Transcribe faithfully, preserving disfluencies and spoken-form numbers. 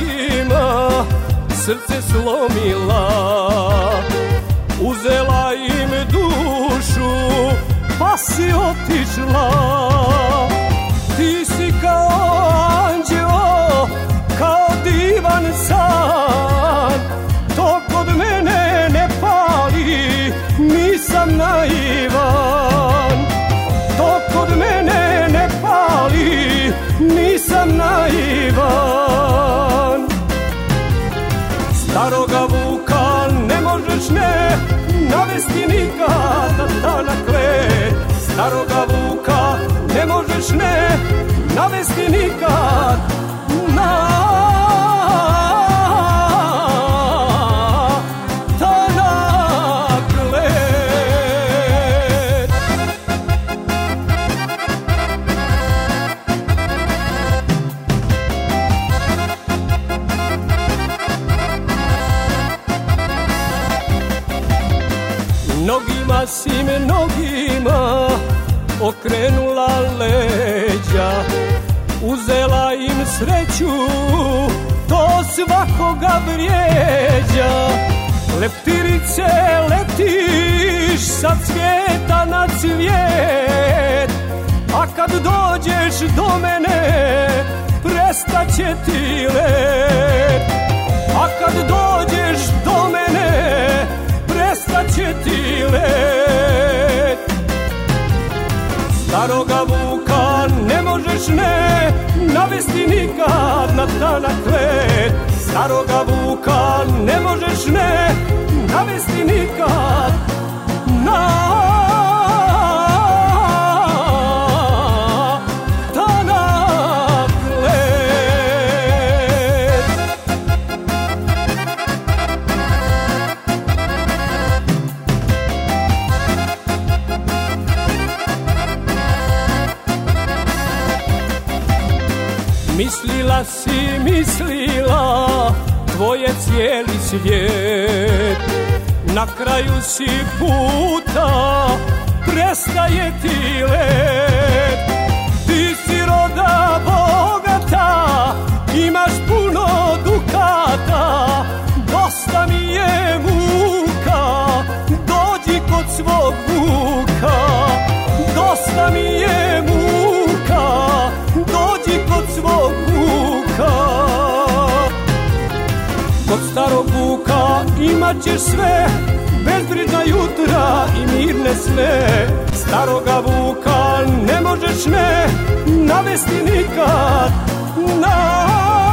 mnogima srce slomila, uzela im dušu pa si otišla. Ti si kao anđeo, kao divan san, to kod mene ne pali, nisam naivan. To kod mene ne pali, nisam naivan. Staroga vuka ne možeš ne navesti nikad na tanak led. Staroga vuka ne možeš ne navesti nikad na tanak led. Mnogima si mnogima okrenula leđa, uzela im sreću, to svakoga vrijeđa. Leptirice letiš sa cvijeta na cvijet, a kad dođeš do mene prestaće ti let. A kad dođeš do mene prestaće ti let. Staroga vuka ne možeš ne navesti nikad na tanak led. Staroga vuka ne možeš ne navesti nikad na tanak led. Mislila si, mislila, tvoje cijeli svijet. Na kraju si puta, prestaje ti let. Ti si roda bogata, imaš puno dukata, dosta mi je muka, dođi kod svog vuka. Dosta mi je muka, dođi kod svog vuka. Kod starog vuka imat ćeš sve, bezbrižna jutra i mirne sne. Staroga vuka ne možeš ne navesti nikad na